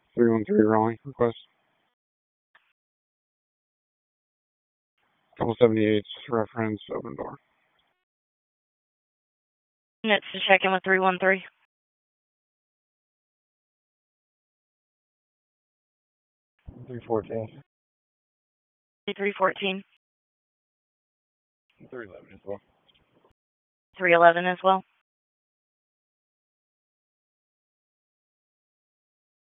313 Raleigh request. 278 reference open door. Units to check in with 313. 314. 314. 311 as well. 311 as well.